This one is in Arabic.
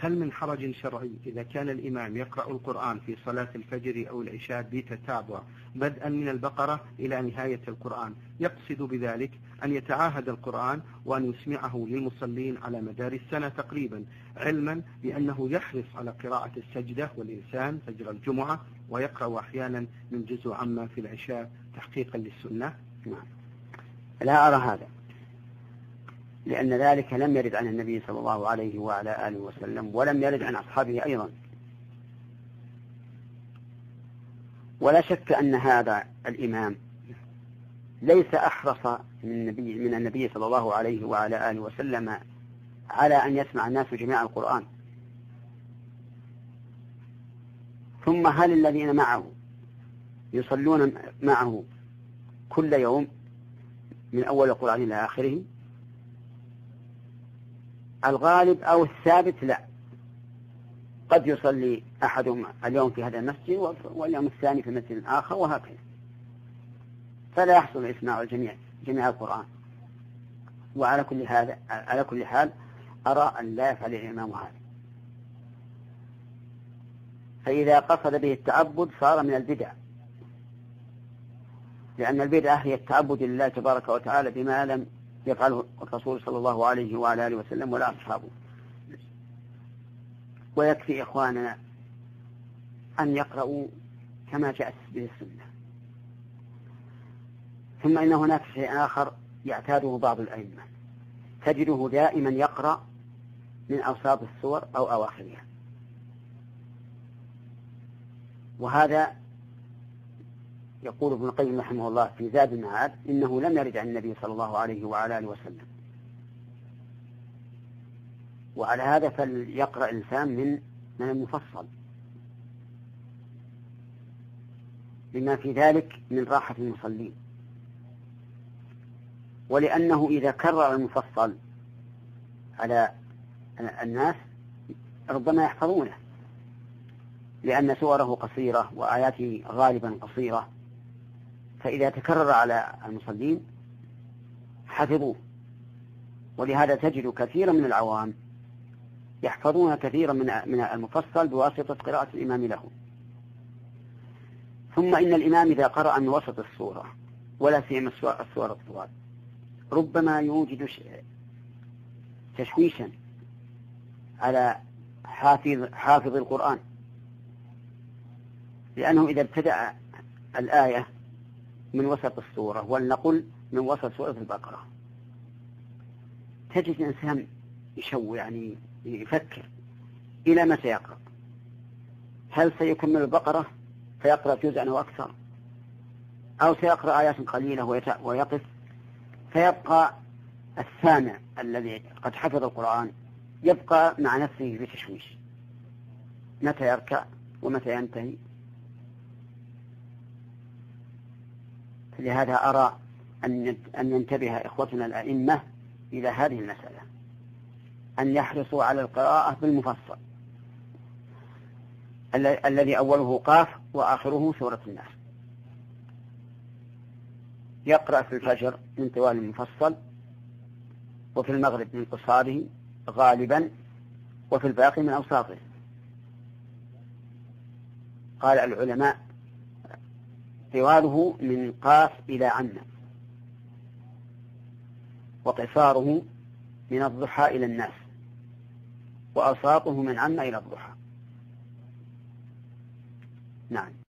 هل من حرج شرعي إذا كان الإمام يقرأ القرآن في صلاة الفجر أو العشاء بتتابع بدءا من البقرة إلى نهاية القرآن، يقصد بذلك أن يتعاهد القرآن وأن يسمعه للمصلين على مدار السنة تقريبا، علما بأنه يحرص على قراءة السجدة والإنسان فجر الجمعة، ويقرأ أحيانا من جزء عما في العشاء تحقيقا للسنة؟ لا أرى هذا، لأن ذلك لم يرد عن النبي صلى الله عليه وعلى آله وسلم، ولم يرد عن أصحابه أيضا. ولا شك أن هذا الإمام ليس أحرص من النبي صلى الله عليه وعلى آله وسلم على أن يسمع الناس جميع القرآن. ثم هل الذين معه يصلون معه كل يوم من أول القرآن إلى آخره؟ الغالب أو الثابت لا، قد يصلي أحدهم اليوم في هذا المسجد واليوم الثاني في مسجد آخر وهكذا، فلا يحصل إسماع جميع القرآن. وعلى كل حال أرى أن لا يفعل الإمام هذا، فإذا قصد به التعبد صار من البدع، لأن البدعة هي التعبد لله تبارك وتعالى بما لم يفعله الرسول صلى الله عليه وعلى آله وسلم ولا أصحابه. ويكفي إخواننا أن يقرأوا كما جاءت به السنة. ثم إن هناك شيء آخر يعتاده بعض الأئمة، تجده دائما يقرأ من أوساط السور أو أواخرها، وهذا يقول ابن القيم رحمه الله في زاد المعاد إنه لم يرد عن النبي صلى الله عليه وعلى آله وسلم. وعلى هذا فليقرأ الإنسان من المفصل لما في ذلك من راحة المصلين، ولأنه إذا كرر المفصل على الناس ربما يحفظونه، لأن سوره قصيرة وآياته غالبا قصيرة، فإذا تكرر على المصلين حفظوه. ولهذا تجد كثيرا من العوام يحفظون كثيرا من المفصل بواسطة قراءة الإمام له. ثم إن الإمام إذا قرأ من وسط السورة ولا سيما السور الطوال ربما يوجد تشويشا على حافظ القرآن، لأنه إذا ابتدأ الآية من وسط السورة، ولنقل من وسط سورة البقرة، تجد الإنسان يشوي، يعني يفكر إلى متى يقرأ، هل سيكمل البقرة فيقرأ جزءا أو أكثر، أو سيقرأ آيات قليلة ويقف، فيبقى السامع الذي قد حفظ القرآن يبقى مع نفسه بتشويش، متى يركع ومتى ينتهي. لهذا أرى أن ينتبه إخوتنا الأئمة إلى هذه المسألة، أن يحرصوا على القراءة بالمفصل الذي أوله قاف وآخره سورة الناس. يقرأ في الفجر من طوال المفصل، وفي المغرب من قصاره غالبا، وفي الباقي من أوساطه. قال العلماء طواله من قاف إلى عنا، وقصاره من الضحى إلى الناس، وأوساطه من عنا إلى الضحى. نعم.